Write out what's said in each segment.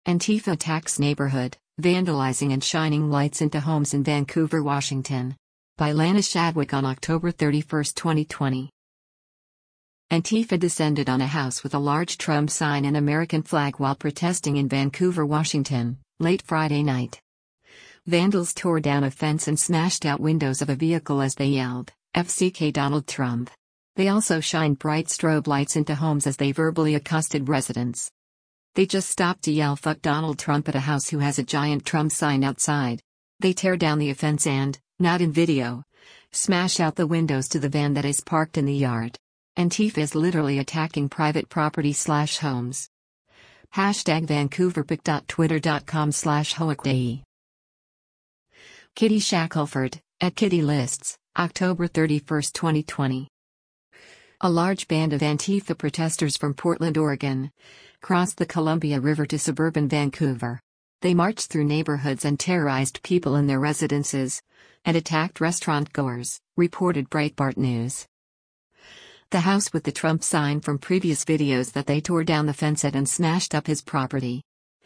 Antifa attacks neighborhood, vandalizing and shining lights into homes in Vancouver, Washington. By Lana Shadwick on October 31, 2020. Antifa descended on a house with a large Trump sign and American flag while protesting in Vancouver, Washington, late Friday night. Vandals tore down a fence and smashed out windows of a vehicle as they yelled, "FCK Donald Trump." They also shined bright strobe lights into homes as they verbally accosted residents. They just stopped to yell "Fuck Donald Trump" at a house who has a giant Trump sign outside. They tear down the fence and, not in video, smash out the windows to the van that is parked in the yard. Antifa is literally attacking private property/homes. #VancouverPic.Twitter.com/HoakDay. Kitty Shackelford, at Kitty Lists, October 31, 2020. A large band of Antifa protesters from Portland, Oregon, crossed the Columbia River to suburban Vancouver. They marched through neighborhoods and terrorized people in their residences, and attacked restaurant-goers, reported Breitbart News. The house with the Trump sign from previous videos that they tore down the fence at and smashed up his property.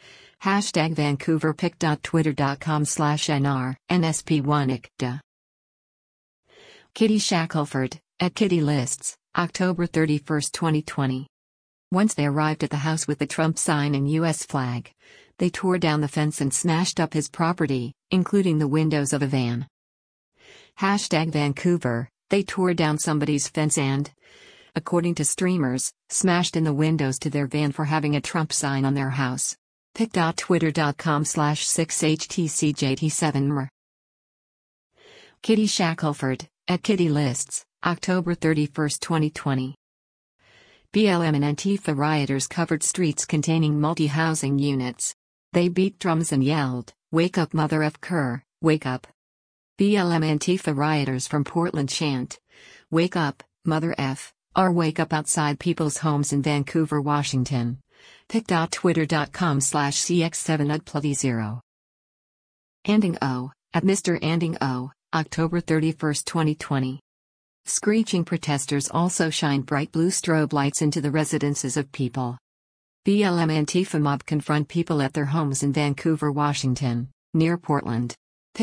#VancouverPic.Twitter.com/NR, NSP1ICTA. Kitty Shackelford, at Kitty Lists, October 31, 2020. Once they arrived at the house with the Trump sign and U.S. flag, they tore down the fence and smashed up his property, including the windows of a van. #Vancouver, they tore down somebody's fence and, according to streamers, smashed in the windows to their van for having a Trump sign on their house. Pic.Twitter.com/6HTCJT7MR. Kitty Shackelford, at Kitty Lists, October 31, 2020. BLM and Antifa rioters covered streets containing multi-housing units. They beat drums and yelled, "Wake up, Mother F. Kerr, wake up." BLM Antifa rioters from Portland chant, "Wake up, Mother F. R. wake up" outside people's homes in Vancouver, Washington. Pic.Twitter.com/CX7UDPLD0. Anding O, at Mr. Anding O, October 31, 2020. Screeching protesters also shined bright blue strobe lights into the residences of people. BLM Antifa mob confront people at their homes in Vancouver, Washington, near Portland.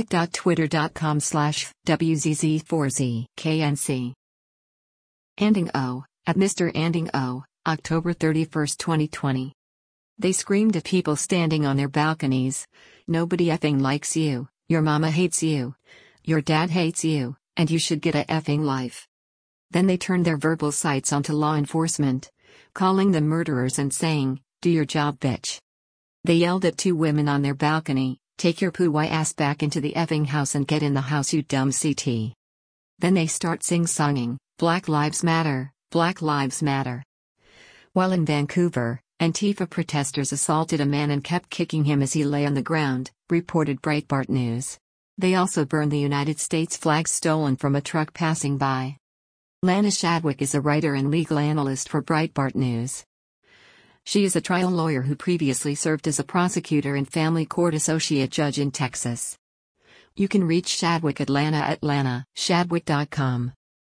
Pic.Twitter.com/WZZ4ZKNC. Anding O, at Mr. Anding O, October 31, 2020. They screamed at people standing on their balconies, "Nobody effing likes you, your mama hates you, your dad hates you, and you should get a effing life." Then they turned their verbal sights onto law enforcement, calling them murderers and saying, "Do your job, bitch." They yelled at two women on their balcony, "Take your poo-why ass back into the effing house and get in the house, you dumb CT." Then they start sing-songing, "Black Lives Matter, Black Lives Matter." While in Vancouver, Antifa protesters assaulted a man and kept kicking him as he lay on the ground, reported Breitbart News. They also burned the United States flag stolen from a truck passing by. Lana Shadwick is a writer and legal analyst for Breitbart News. She is a trial lawyer who previously served as a prosecutor and family court associate judge in Texas. You can reach Shadwick at lana@lanashadwick.com.